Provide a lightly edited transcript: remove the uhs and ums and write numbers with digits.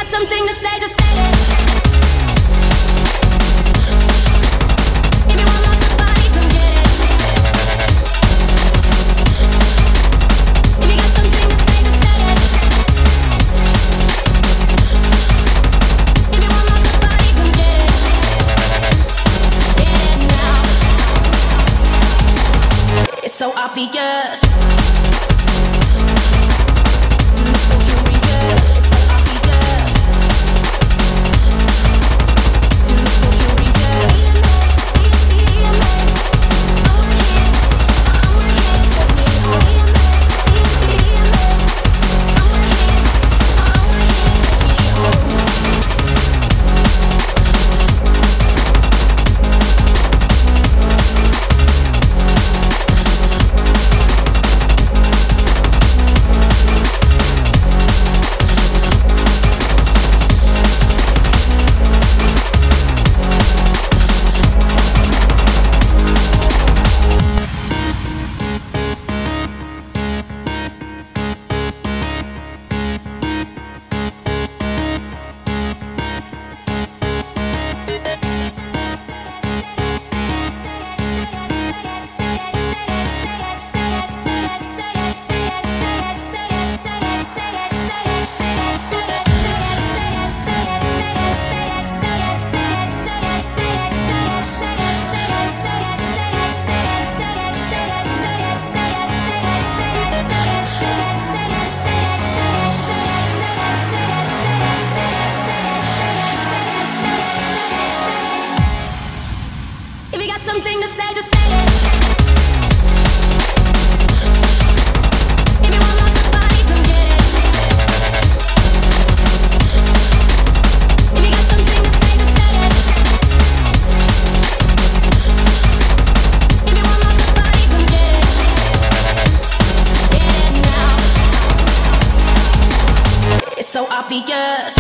something to say, just say it. If you want love, nobody can get it. If you got something to say, just say it. If you want love, nobody can get it. Get it now. It's so obvious. If you got something to say, just say it. If you want love, nobody can get it. If you got something to say, just say it. If you want love, nobody can get it. Get it now. It's so obvious.